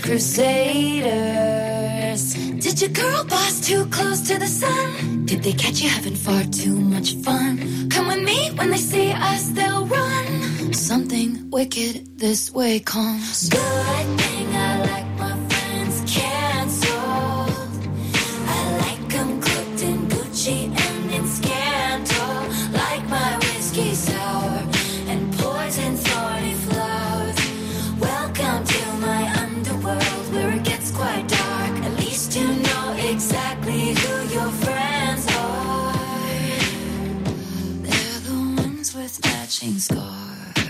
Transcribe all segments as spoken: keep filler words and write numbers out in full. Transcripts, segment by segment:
Crusaders. Did your girl boss too close to the sun? Did they catch you having far too much fun? Come with me, when they see us, they'll run. Something wicked this way comes. Good thing I like my friends canceled. I like them cooked in Gucci and in Scandal. Like my whiskey sour and poison thorny flowers. Welcome to my underworld where it gets quite dark. At least you know exactly who your friends are. They're the ones with matching scars.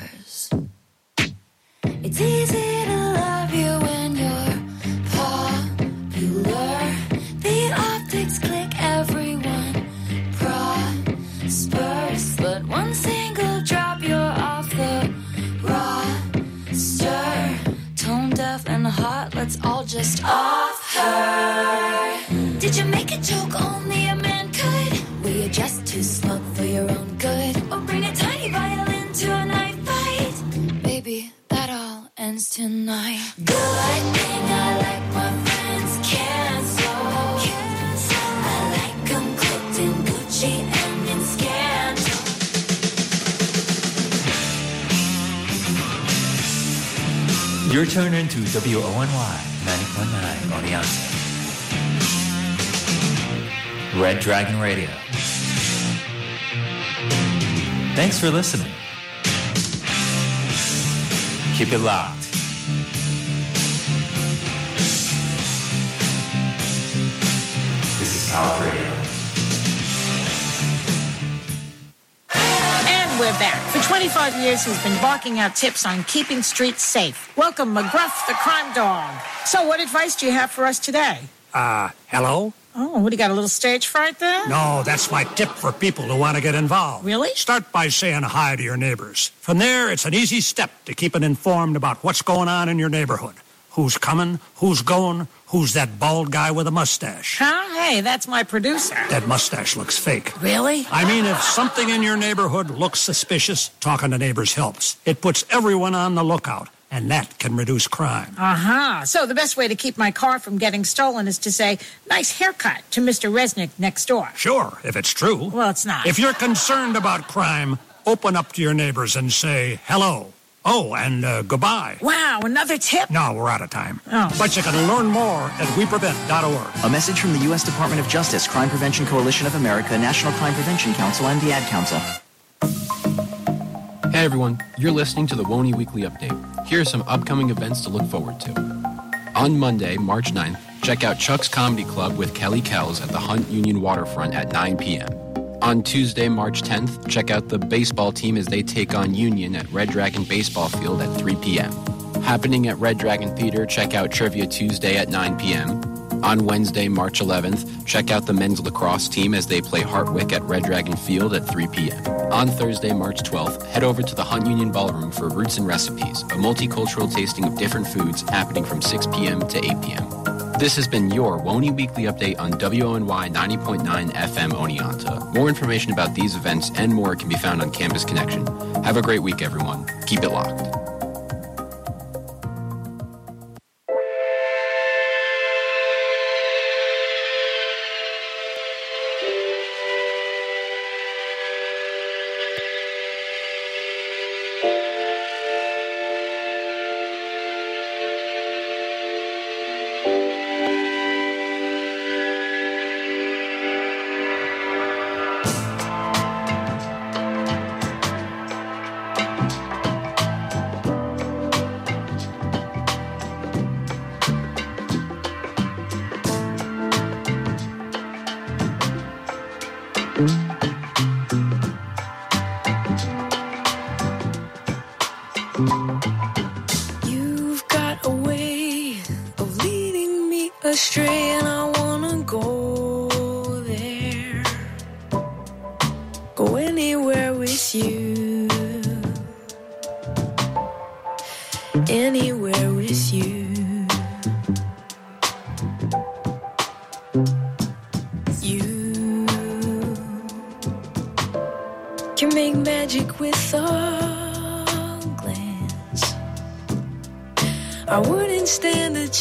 It's easy to love you when you're popular. The optics click, everyone prospers. But one single drop, you're off the roster. Tone deaf and hot, let's all just off her. Did you make a joke only a man could? Were you just too smug for your own good? Or bring a tiny violin to a knife fight? Baby, that all ends tonight. Good thing I like my friends canceled. I like them cooked in Gucci and in Scandal. You're tuned into W O N Y ninety point nine Oneonta. Red Dragon Radio. Thanks for listening. Keep it locked. This is Power Radio. And we're back. For twenty-five years, he's been barking out tips on keeping streets safe. Welcome, McGruff, the crime dog. So what advice do you have for us today? Uh, hello? Oh, what, do you got a little stage fright there? No, that's my tip for people who want to get involved. Really? Start by saying hi to your neighbors. From there, it's an easy step to keeping informed about what's going on in your neighborhood. Who's coming, who's going, who's that bald guy with a mustache. Huh? Hey, that's my producer. That mustache looks fake. Really? I mean, if something in your neighborhood looks suspicious, talking to neighbors helps. It puts everyone on the lookout, and that can reduce crime. Uh-huh. So the best way to keep my car from getting stolen is to say, nice haircut to Mister Resnick next door. Sure, if it's true. Well, it's not. If you're concerned about crime, open up to your neighbors and say hello. Oh, and uh, goodbye. Wow, another tip? No, we're out of time. Oh. But you can learn more at we prevent dot org. A message from the U S Department of Justice, Crime Prevention Coalition of America, National Crime Prevention Council, and the Ad Council. Hey everyone, you're listening to the W O N Y Weekly Update. Here are some upcoming events to look forward to. On Monday, March ninth, check out Chuck's Comedy Club with Kelly Kells at the Hunt Union Waterfront at nine p.m. On Tuesday, March tenth, check out the baseball team as they take on Union at Red Dragon Baseball Field at three p.m. Happening at Red Dragon Theater, check out Trivia Tuesday at nine p.m. On Wednesday, March eleventh, check out the men's lacrosse team as they play Hartwick at Red Dragon Field at three p.m. On Thursday, March twelfth, head over to the Hunt Union Ballroom for Roots and Recipes, a multicultural tasting of different foods happening from six p.m. to eight p.m. This has been your W O N Y Weekly Update on W O N Y ninety point nine F M Oneonta. More information about these events and more can be found on Campus Connection. Have a great week, everyone. Keep it locked. You've got a way of leading me astray, and I wanna go there, go anywhere with you, anywhere with you. You can make magic with a glance. I wouldn't stand a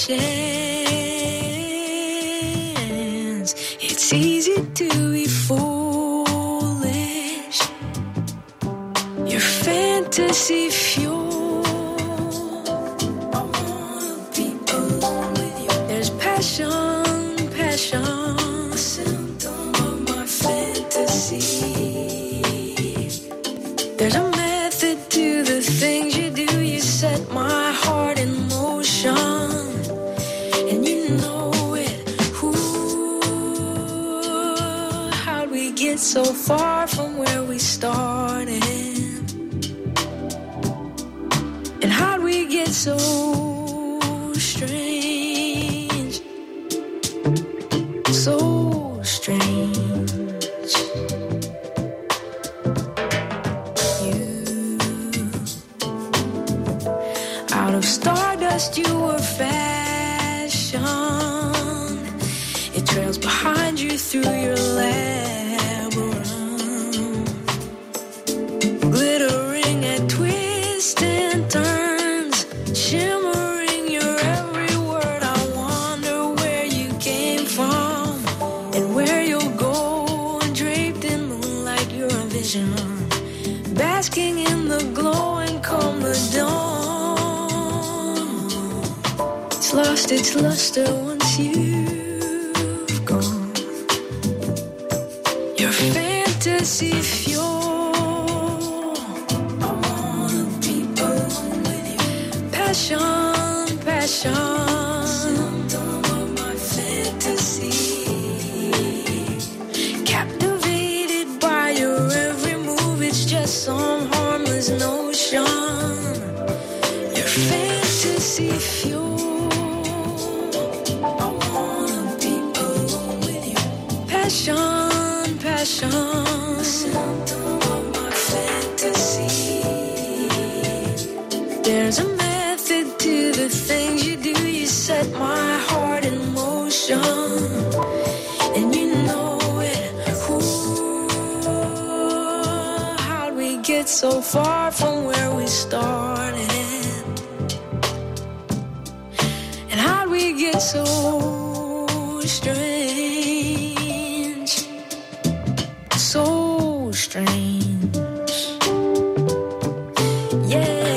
chance. It's easy to be foolish. Your fantasy fuel. I wanna be alone with you. There's passion, passion, a symptom of my fantasy. There's a method to the things you do. You set my heart in motion, and you know it. Ooh, how'd we get so far from where we started? And how'd we get so strange? So strange. You, out of stardust, you were fashioned. It trails behind you through your labyrinth, glittering at twists and turns, shimmering your every word. I wonder where you came from and where you'll go. Draped in moonlight, you're a vision, basking in the glow, and come the dawn, it's lost its luster once you've gone. Your fantasy fuel. I wanna be alone with you. Passion, passion, symptom of my fantasy. Captivated by your every move, it's just some harmless notion. Your fantasy fuel. I wanna be alone with you. Passion, passion, symptom of my fantasy. There's a method to the things you do. You set my heart in motion, and you know it. Ooh, how'd we get so far from where we started? And how'd we get so strange? So strange. Yeah.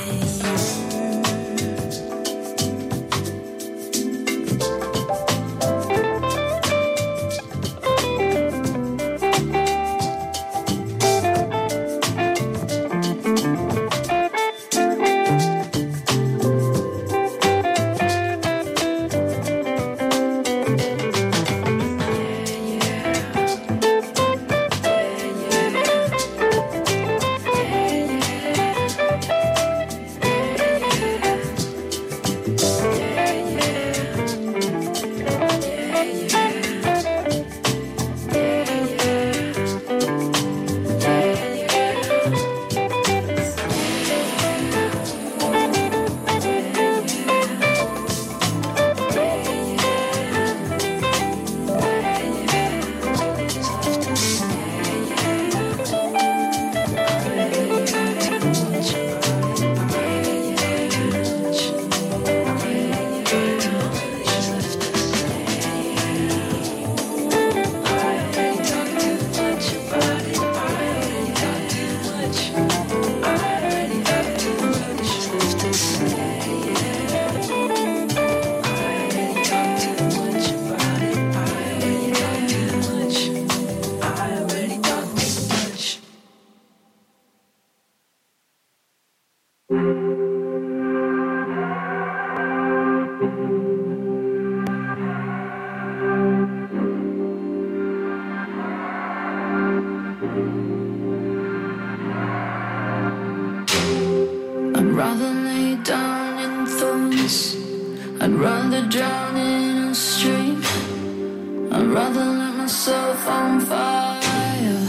I'd rather lay down in thorns. I'd rather drown in a stream. I'd rather light myself on fire.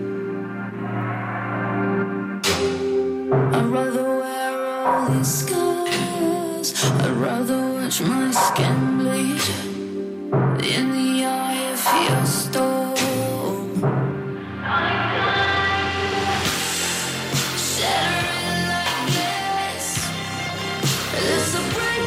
I'd rather wear all these scars. I'd rather watch my skin bleed in the eye of your storm. Shattering like this. There's a break.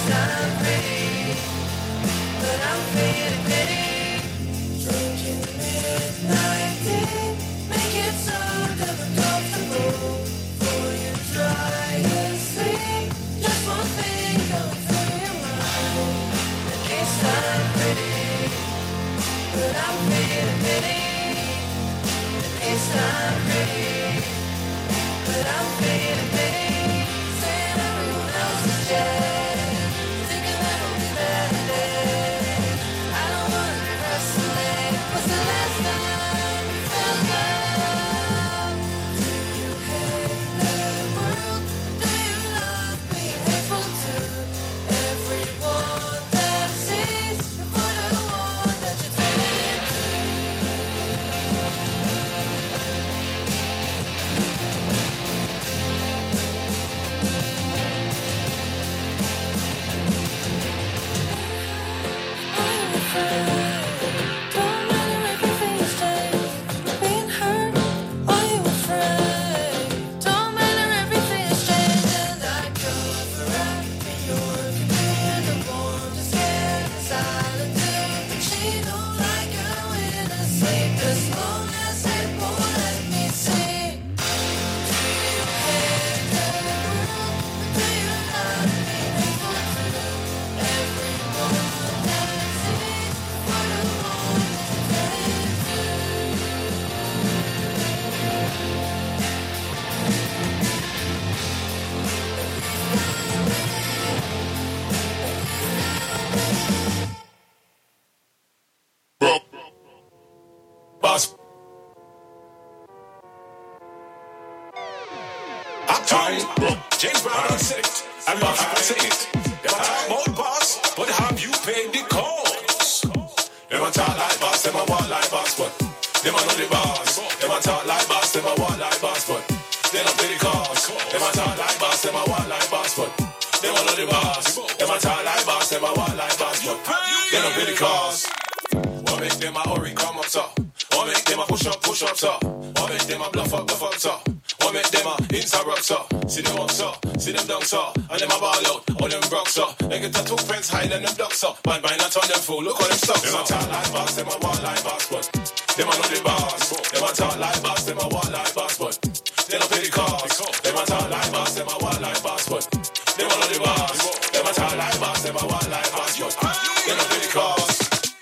James Brown on six. I'm not I say it. Them a talk about boss, but have you paid the cost? Them a talk like boss, them a walk like boss, but them a know the boss. Them a talk like boss, them a walk like boss, but they don't pay the cost. Them a talk like boss, them a walk like boss, but them a know the boss. Them a talk like boss, them a walk like boss, but they don't pay the cost. What make them a hurry come up, so? What make them a push up, push up, so? What make them a bluff up, bluff up, so? What make them a interrupt, so? See them up, so? See them down, so? And them a ball out, all them broke, so? They get a two pence higher than them ducks, so? Bad by not on them fool, look how them stuck, so? Them a talk like boss, them a walk like boss, but them a know the boss. Them a talk like boss, them a walk like boss, but they don't pay the cost. Them a talk like boss, them a walk like boss, but them a know the boss. Them a talk like boss, them a walk like boss, but they don't pay the cost.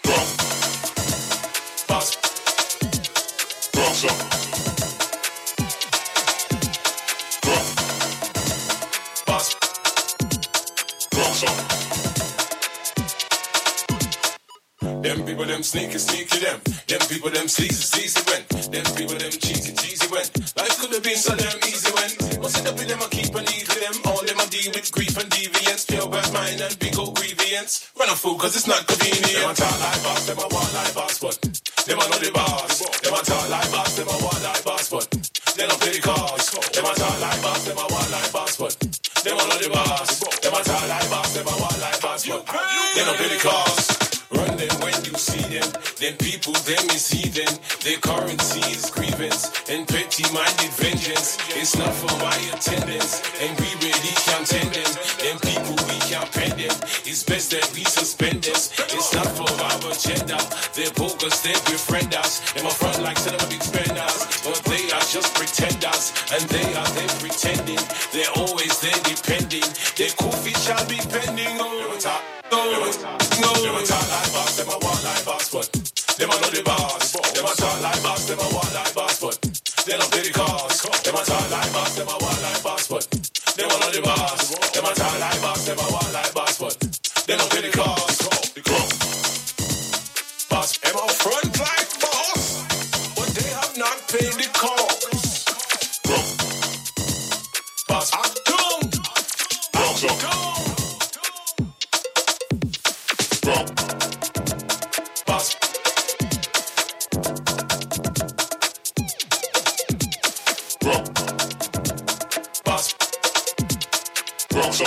Boss. Boss up. Them people, them sneaky, sneaky, them. Them people, them sleazy, sleazy, when. Them people, them cheesy, cheesy, when. Life could have been so damn easy, when. Must end up with them, I keep and eat with them. All them I deal with grief and deviance. Pure bad mind and big old grievance. Run a fool, cause it's not convenient. Them a talk like boss, them a walk like boss, but them a know the boss. Them a talk like boss, them a walk like boss, but they don't pay the cost. Them a talk like boss, them a walk like boss, but them a know the boss. Them a talk like boss, them a walk like boss, but they don't pay the cost. Run them when you see them. Them people, them is heathen. Their currency is grievance and petty-minded vengeance. It's not for my attendance, and we really can't tend them. Them people, we can't pen them. It's best that we suspend this. It's not for our agenda. They're bogus, they befriend us. Them a front like some big spenders, but they are just pretenders, and they are they pretending. They're always there depending. Their coffee shall be pending. Oh, no, no. Them a talk like boss, them a walk like boss, but them a know the boss. Them a talk like boss, them a walk like boss, but they don't pay the cost. Them a talk like boss, them a walk like boss, but them a know the boss. Them a talk like boss, them a walk like boss, but they don't pay the cost. Boss, them a front like boss, but they have not paid the cost. Boss, I come, I come. Boss. Boss. Boss.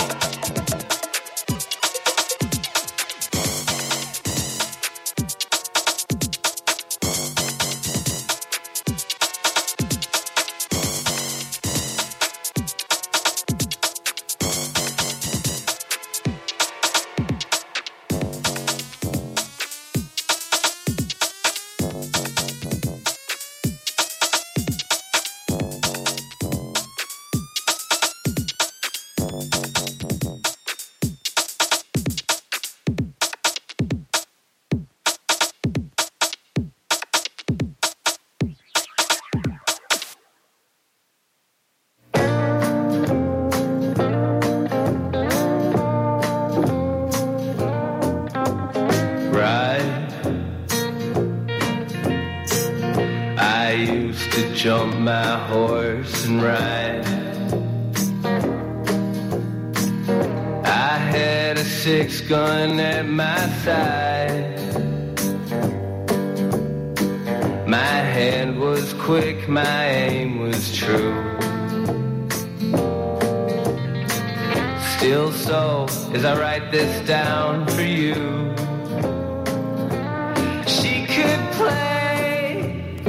jump my horse and ride. I had a six gun at my side. My hand was quick, my aim was true. Still so, as I write this down for you, she could play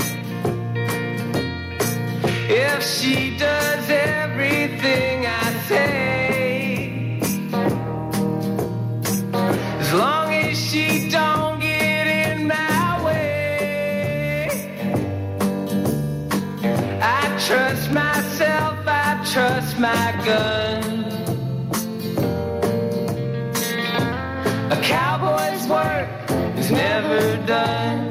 if she does everything I say, as long as she don't get in my way. I trust myself, I trust my gun. A cowboy's work is never done.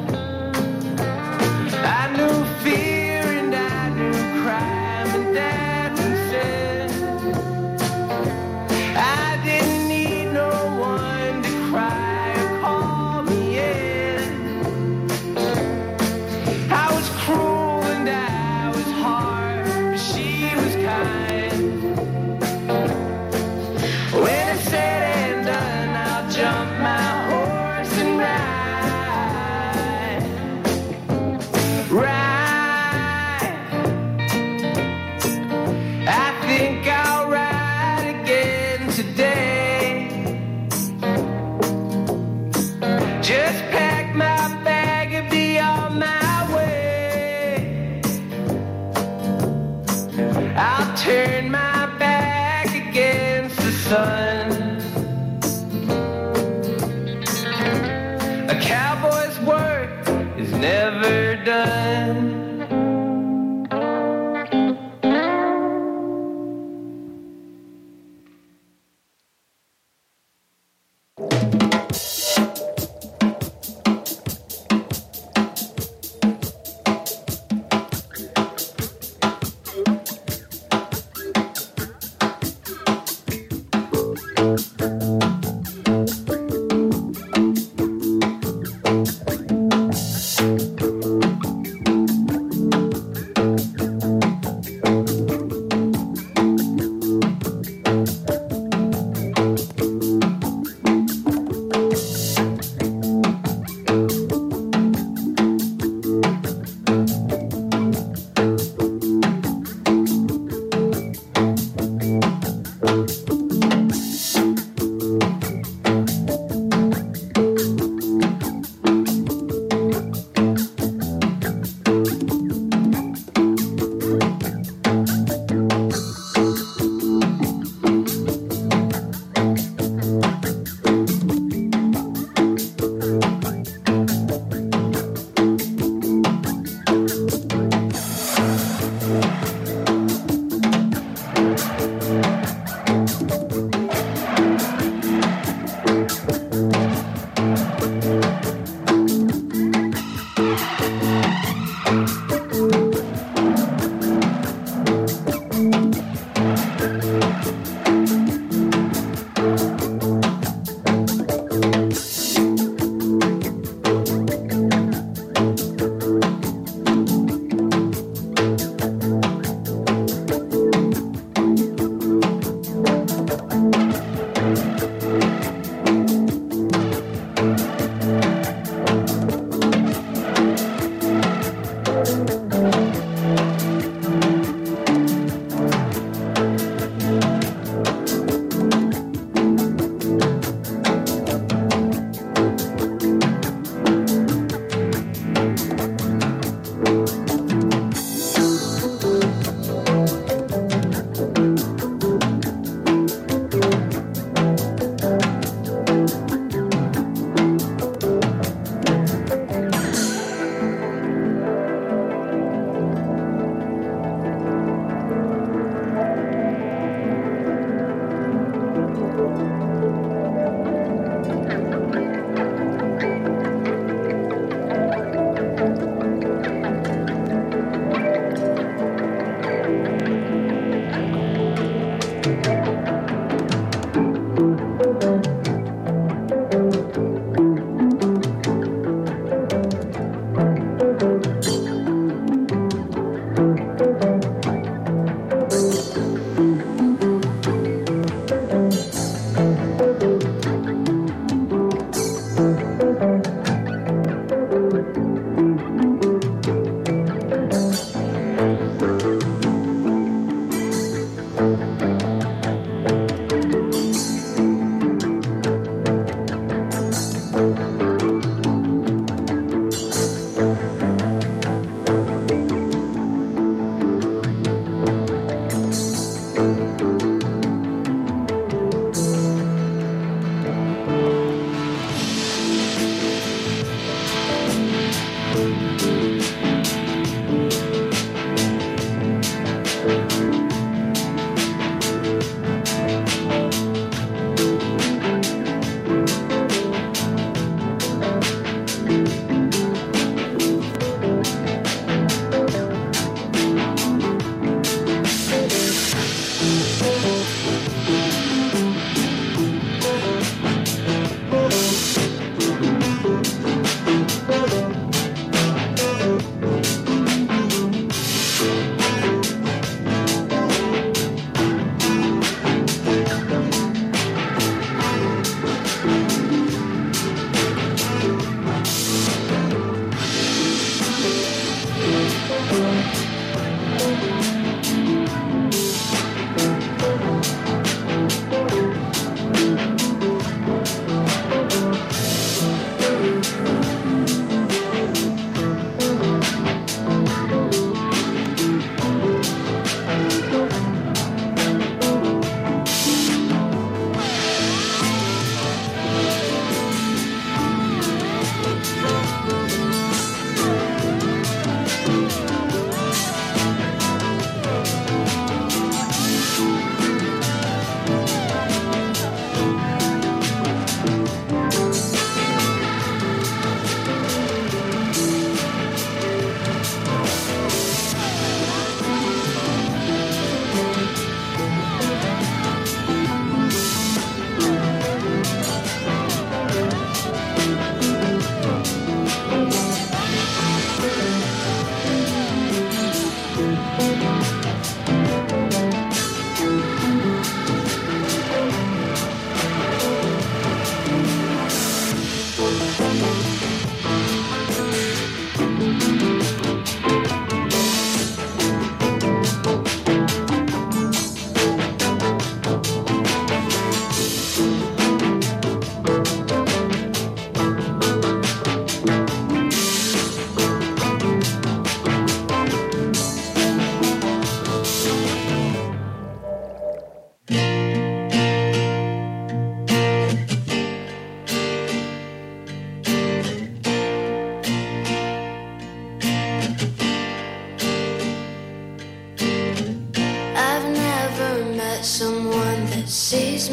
I knew fear and I knew crime and death and sin. I didn't need no one to cry or call me in. I was cruel and I was hard, but she was kind. When it's said and done, I'll jump my horse and ride. Ride. I think I'll ride again today. Just pack my bag and be on my way. I'll turn my back against the sun. A cowboy's work is never done.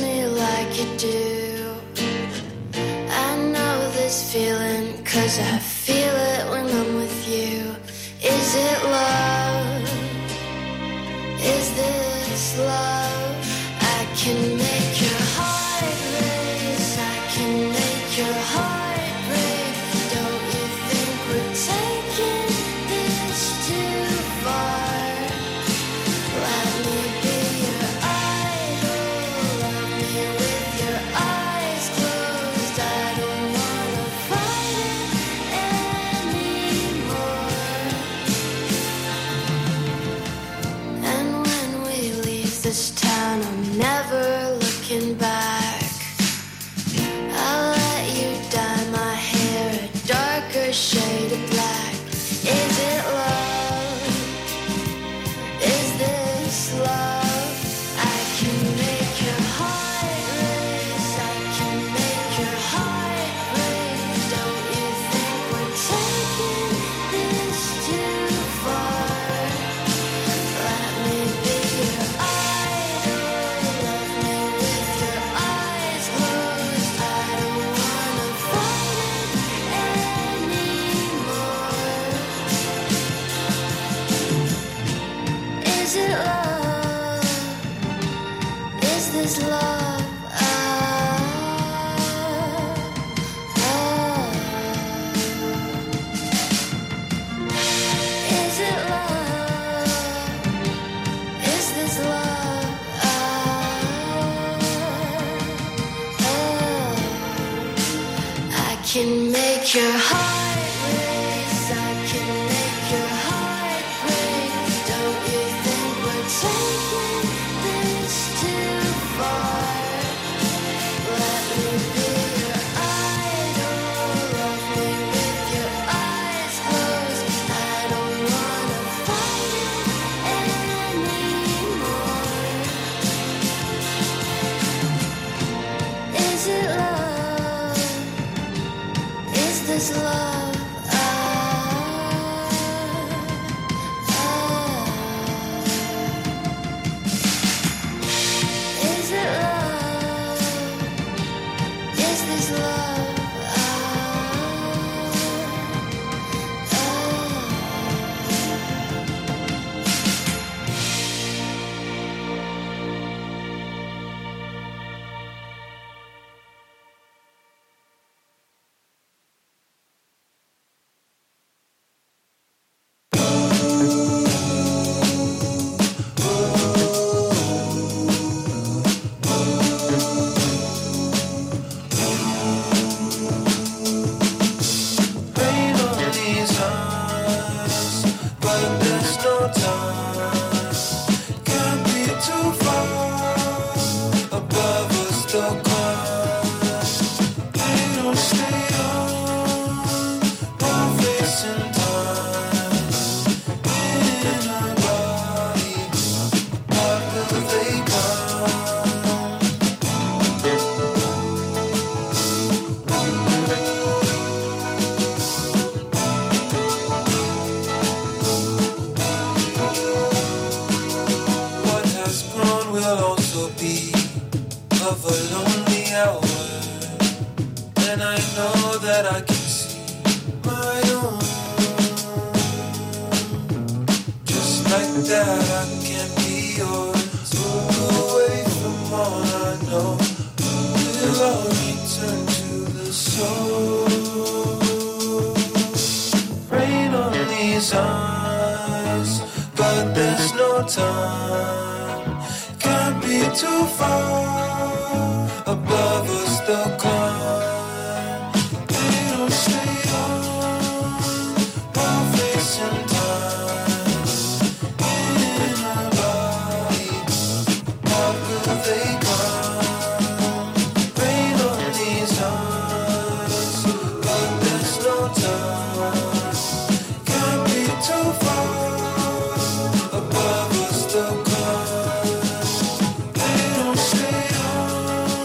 me like you do. I know this feeling, cause I feel it when I'm with you. Is it love? Is this love? I can make your heart race, I can make your heart break. Don't you think we're taking this too far? Let me be your idol, love me with your eyes closed. I don't wanna fight it anymore. And when we leave this town, I'm never looking back. I'll let you dye my hair a darker shade of black. Is it love? Is this love? I can make your heart race, I can make your heart break. Don't you think we're taking this too far? Let me be your idol, love me with your eyes closed. I don't wanna fight it anymore. Is it love? Is this love? Ah, ah. Is it love? Is this love? Ah, ah. I can make your heart race, I can make your heart break. Don't you think we're taking this too far? Let me be your idol, love me with your eyes closed. I don't wanna fight it anymore. Is it love? Is this love? Ah, ah. Is it love? Is this love? Ah, Rain on these eyes, but there's no time. Can't be too far above us, the clouds. They don't stay on while facing time. In our body, what will they come? What has grown will also be of a lonely hour, and I know that I can see my own. Just like that, I can't be yours. Away from all I know, we'll all return to the soul. Rain on these eyes, but there's no time. Can't be too far above us, the climb. They don't stay on while facing time. In our body, what will they come? Rain on these eyes, but there's no time. Can't be too far above us, the climb. They don't stay on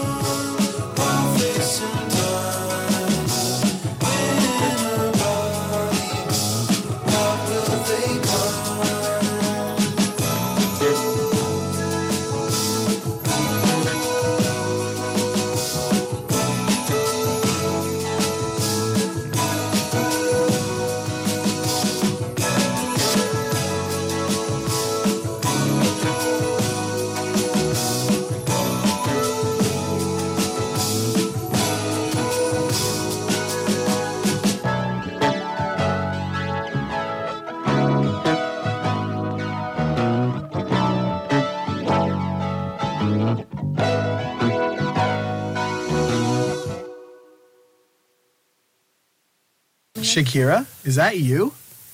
Shakira, is that you?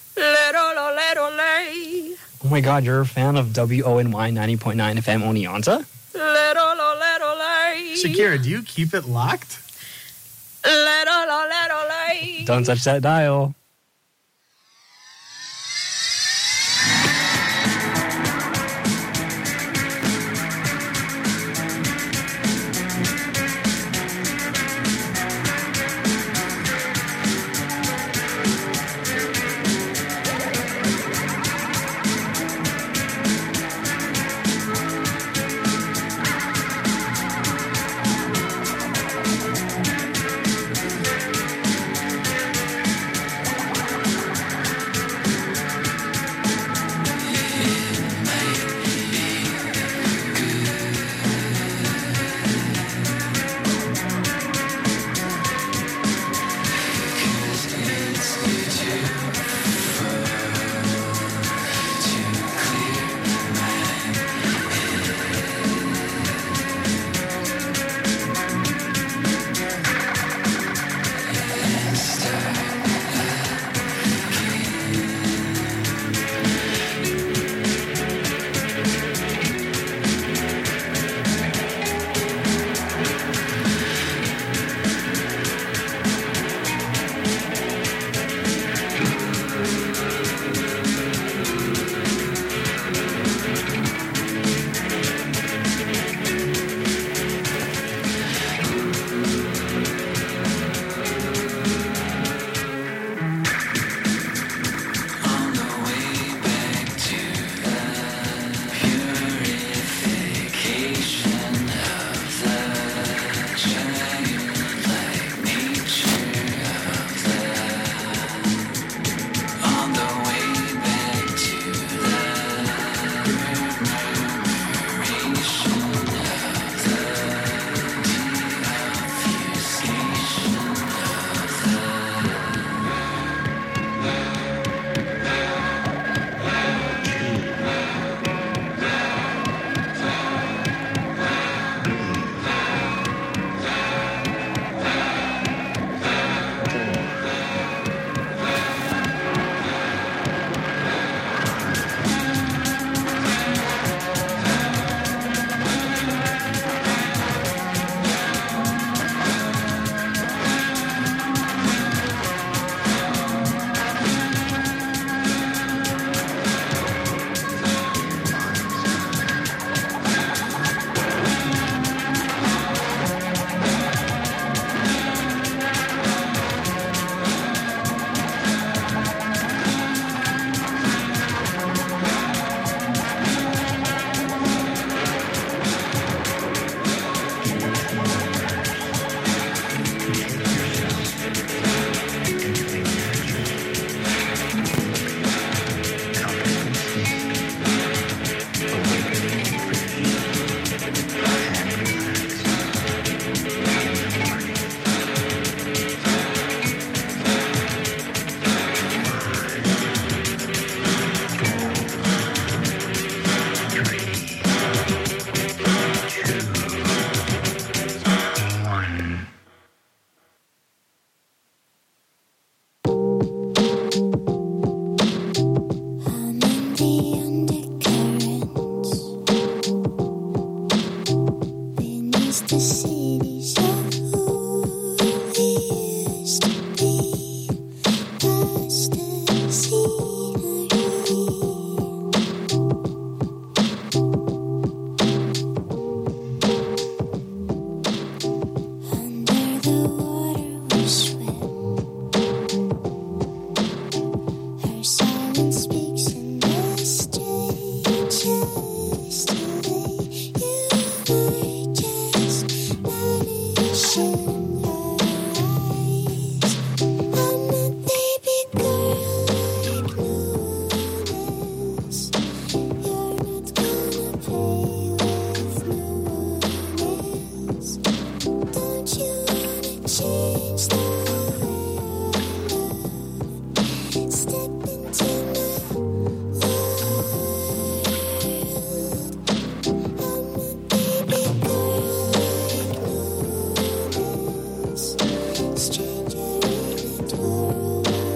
Oh my God, you're a fan of W O N Y ninety point nine F M Oneonta? Shakira, do you keep it locked? Don't touch that dial. Stranger in a world.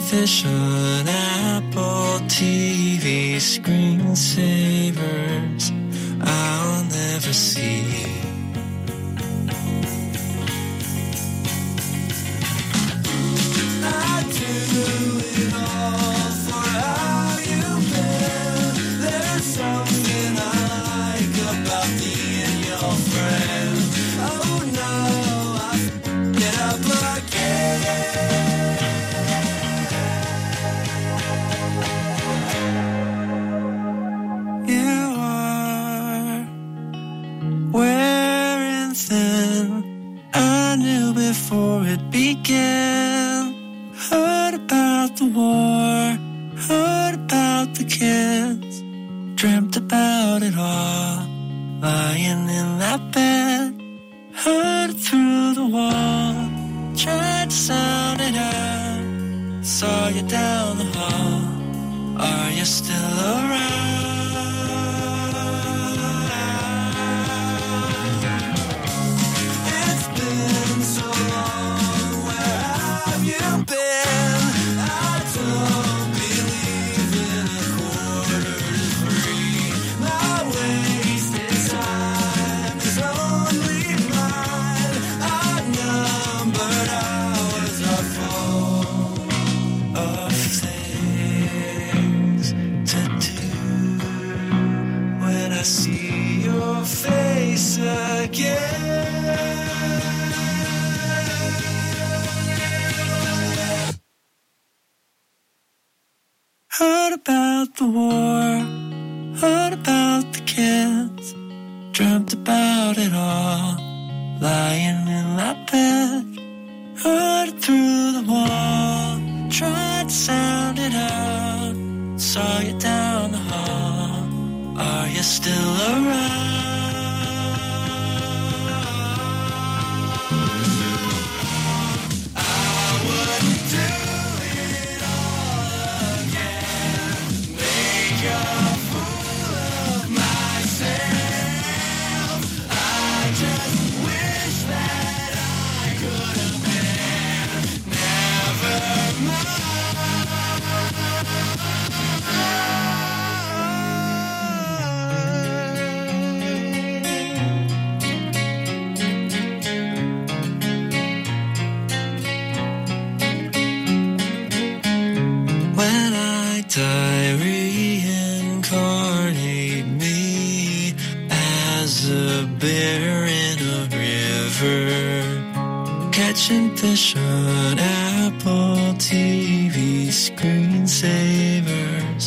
fish on Apple T V, screensavers I'll never see. I do it all for how you've been. There's something I like about being your friend. Oh no, I get up again. You are wearing thin. I knew before it began. Heard about the war, heard about the kids, dreamt about it all, lying in that bed. Heard through the wall, tried to sound it out. Saw you down the hall, are you still around? It's been so long, where have you been? I don't believe in a quarter to three. My wasted time is only mine. I've numbered hours are full of things to do. When I see your face again, heard about the war, heard about the kids, dreamt about it all, lying in that bed. Heard through the wall, tried to sound it out. Saw you down the hall, are you still around? I would do it all again, make a fool of myself. I just wish that I could have been. Never mind. When I die, reincarnate me as a bear in a river, catching fish on Apple T V, screensavers.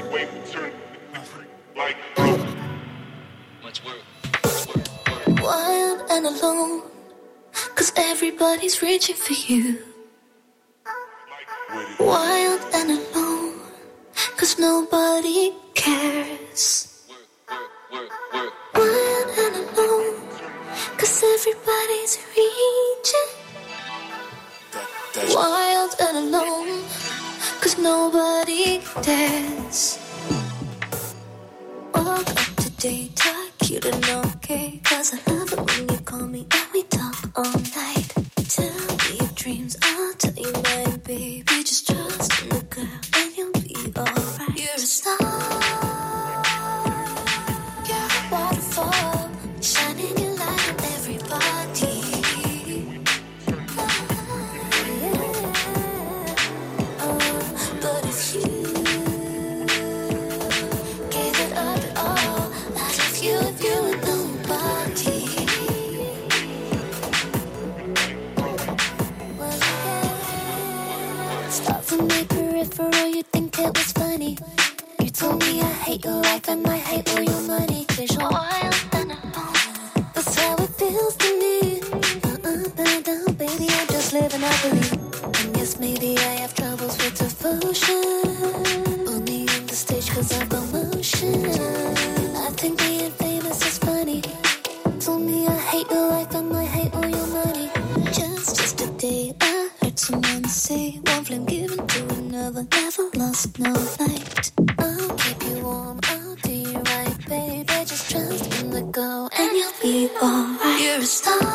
One alone, 'cause everybody's reaching for you. Wild and alone, 'cause nobody cares. Wild and alone, 'cause everybody's reaching. Wild and alone, 'cause nobody dares. Walk up to date, talk cute and okay, 'cause I love it when you call me and we talk all night. Tell me your dreams, I'll tell you mine, baby. Just trust in the girl and you'll be alright. You're a star, you're a waterfall, shining your light on everybody. But if you gave it up at all, I'd love you if you were nobody. Well, yeah. Start from my peripheral, you think it was funny. You told me I hate your life and I hate all your money, 'cause you're wild and alone. That's how it feels to me. Uh-uh, uh-uh, baby, I'm just living happily. And yes, maybe I have troubles with devotion. Only on the stage 'cause of emotion. I think being famous is funny. Told me I hate your life and I hate all your money. Just yesterday I heard someone say, one flame given to another never lost no light. I'll keep you warm, I'll do you right, baby. Just trust in the go and you'll be alright. You're a star,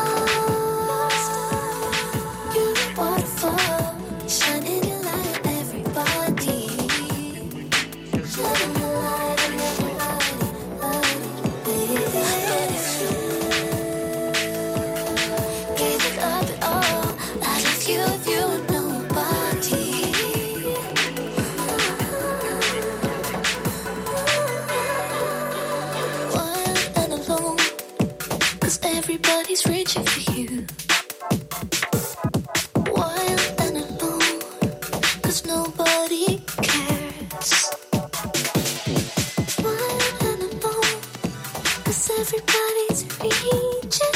you're a waterfall, shining your light on everybody. Shining your light on everybody, baby. But if you gave it up at all, I'd love you if you were nobody. Wild and alone, 'cause everybody's reaching for you. Wild and alone, 'cause nobody cares. Wild and alone, 'cause everybody's reaching.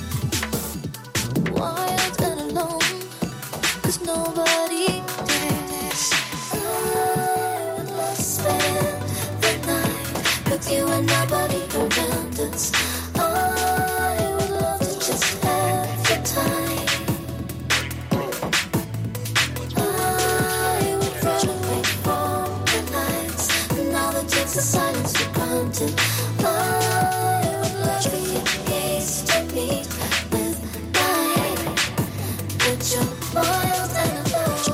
Wild and alone, 'cause nobody dares. I would love to spend the night with you and nobody around us. I would love to just have your time. I would run away from the nights and all the takes of silence for granted. I would love for your gaze to meet with mine, but you're wild and alone.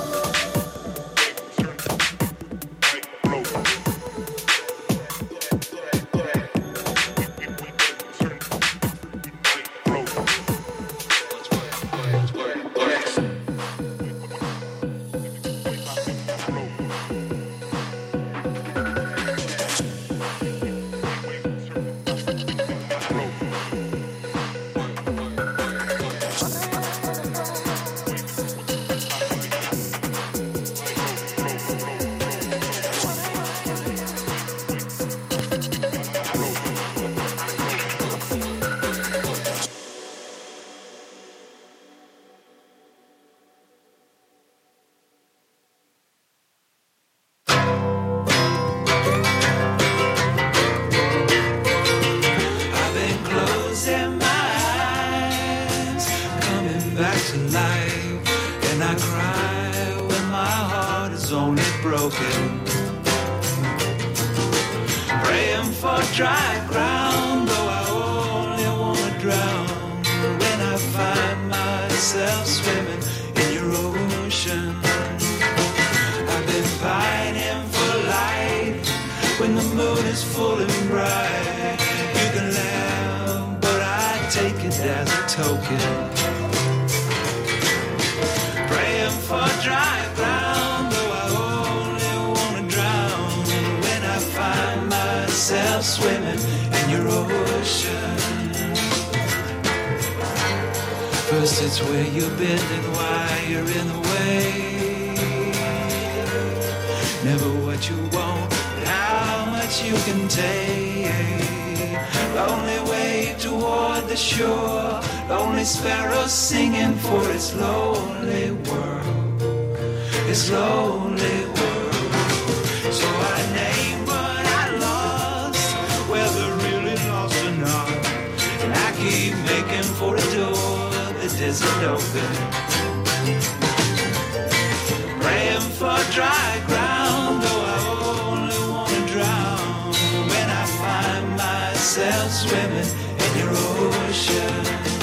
I've been closing my eyes, coming back to life, and I cry when my heart is only broken. Praying for dry ground, though I only wanna drown. When I find myself swimming in your ocean, I've been pining for light when the moon is full and bright. You can laugh, but I take it as a token. Praying for dry ground, though I only wanna drown. When I find myself swimming in your ocean. First it's where you've been and why you're in the way. Never what you want, but how much you can take. The only way to toward the shore, lonely sparrow singing for its lonely world, its lonely world. So I name what I lost, whether really lost or not, and I keep making for a door that isn't open, praying for dry ground, though I only want to drown when I find myself swimming in your ocean.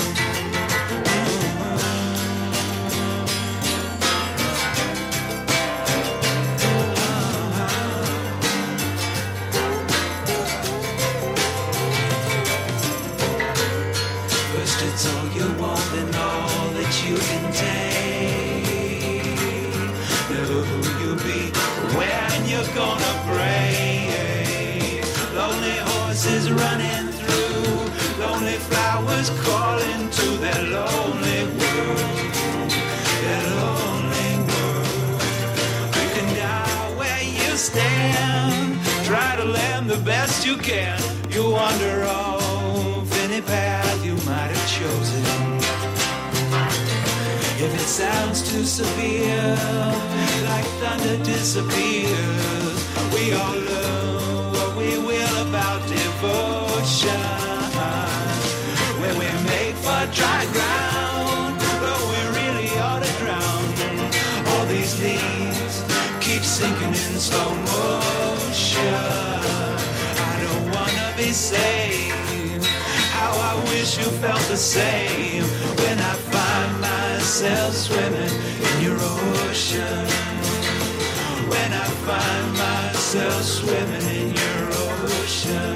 First it's all you want and all that you can take, never who you'll be, when you're gonna break. Lonely horses running through, lonely flowers calling to their lonely world, their lonely world. You can die where you stand, try to land the best you can. You wander off any path you might have chosen. If it sounds too severe, like thunder disappears, we all learn what we will about devotion. When we make for dry ground, but we really ought to drown. All these leaves keep sinking in slow motion. I don't wanna be saved. How I wish you felt the same when I find myself swimming in your ocean. When I find myself swimming in your ocean.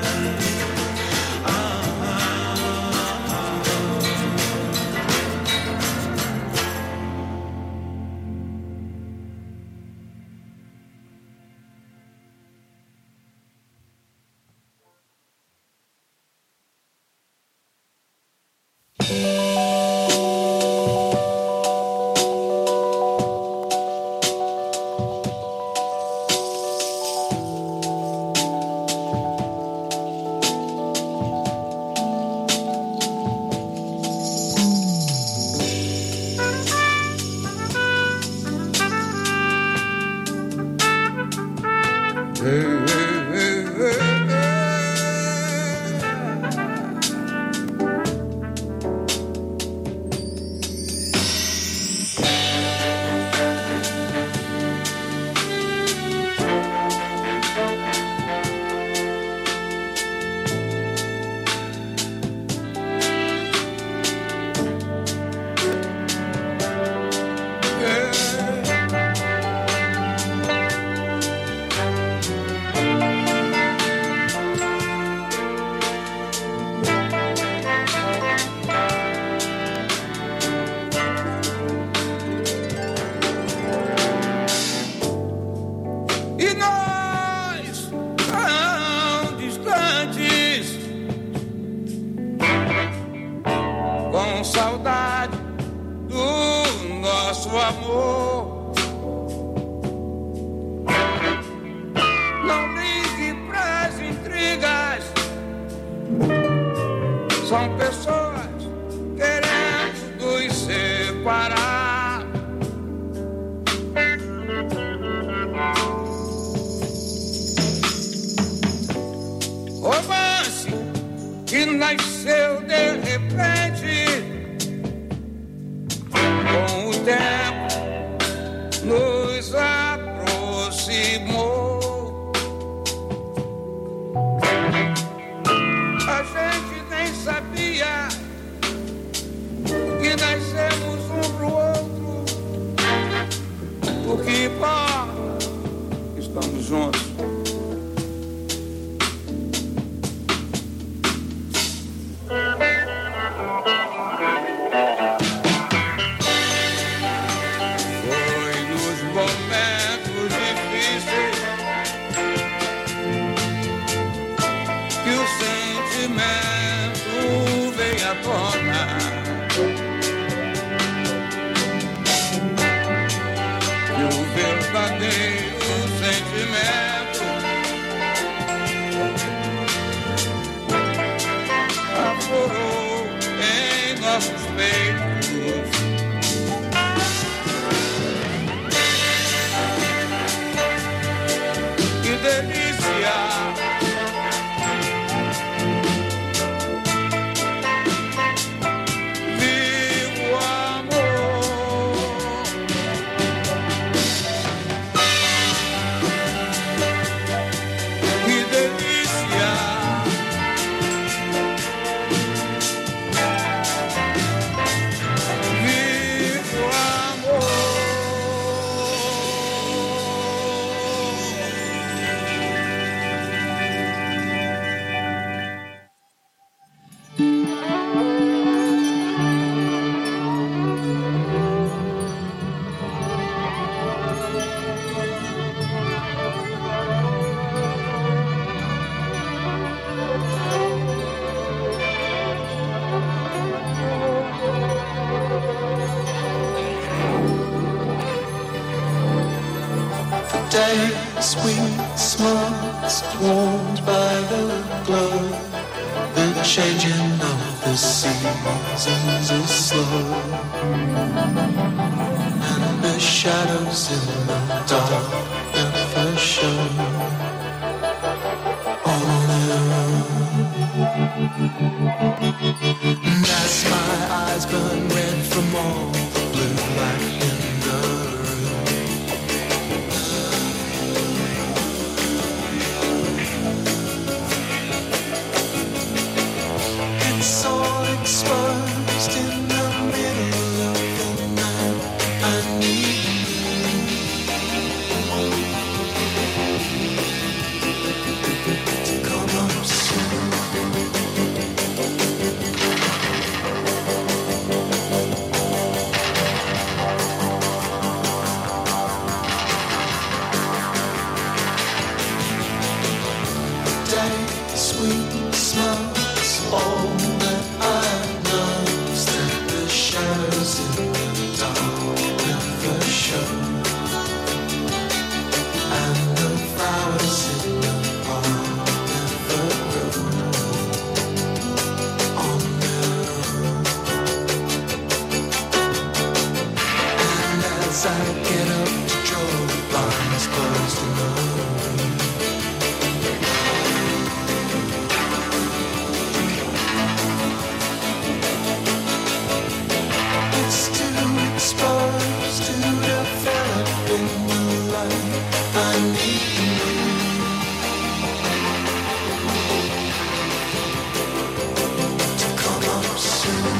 Days we smoked, warmed by the glow. The changing of the seasons is slow, and the shadows in the dark never show. On their own. And as my eyes burn red from all the blue light in the room, it's all exposed in the middle of the night. I need to come up soon. Sweet smells, all that I know is that the shadows in the dark never show, and the flowers in the park never grow on their own. And as I get up to draw the blinds closed in the room, exposed to develop in the light. I need to come up soon.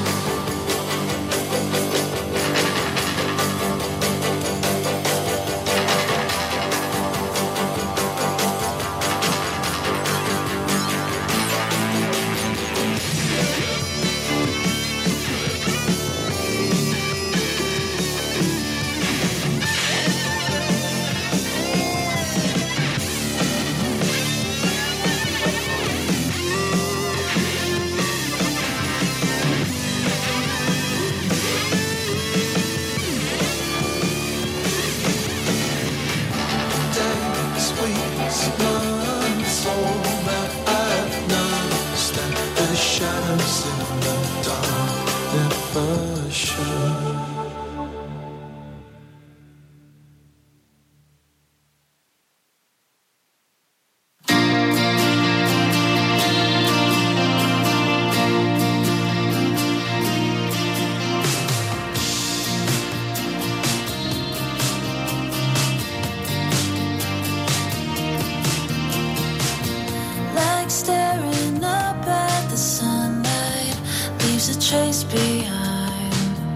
Chase behind.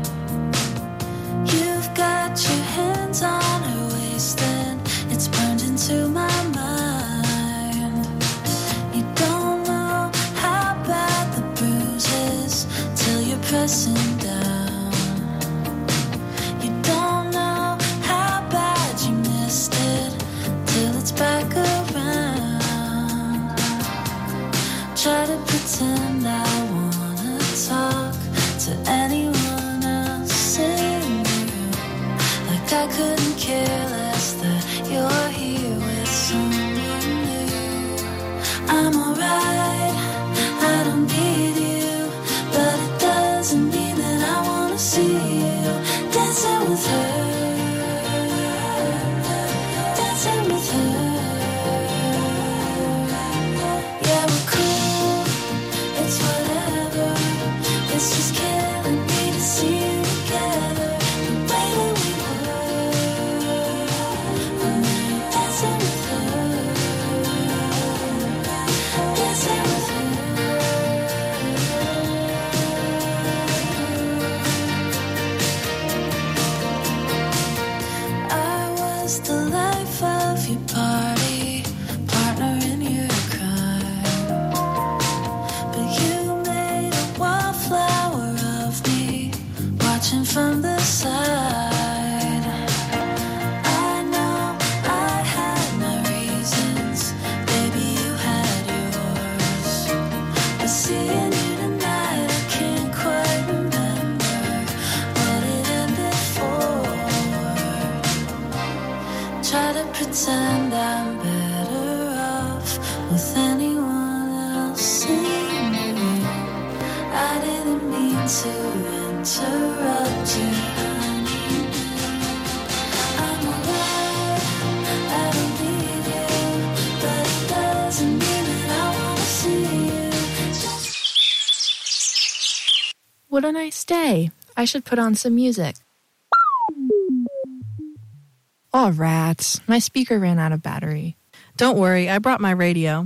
You've got your hands on her waist and it's burned into my mind. You don't know how bad the bruise is till you're pressing down. You don't know how bad you missed it till it's back around. Try to pretend I wanna talk to anyone else in the room, like I couldn't care less that you're here with someone new. I'm alright, I don't need you, but it doesn't mean that I wanna see you dancing with her, dancing with her. Yeah, we're cool, it's whatever. It's just killing me to see you together the way that we were when we were dancing with her, dancing with her. I was the life of your party, partner in your crime, but you made a wallflower of me, watching from the side. I know I had my reasons, baby, you had yours, but seeing you tonight, I can't quite remember what it ended for. try to pretend I'm better off with anyone else in me. I didn't mean to interrupt you, honey. I'm alright, I don't need you, but it doesn't mean that I wanna see you. What a nice day. I should put on some music. Oh, rats. My speaker ran out of battery. Don't worry, I brought my radio.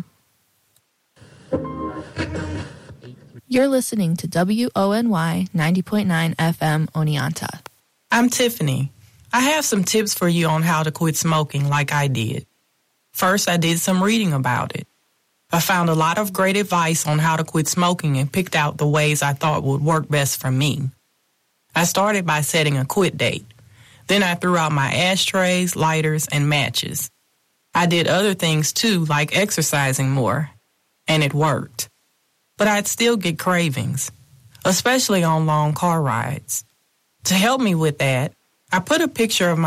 You're listening to W O N Y ninety point nine F M Oneonta. I'm Tiffany. I have some tips for you on how to quit smoking like I did. First, I did some reading about it. I found a lot of great advice on how to quit smoking and picked out the ways I thought would work best for me. I started by setting a quit date. Then I threw out my ashtrays, lighters, and matches. I did other things too, like exercising more, and it worked. But I'd still get cravings, especially on long car rides. To help me with that, I put a picture of my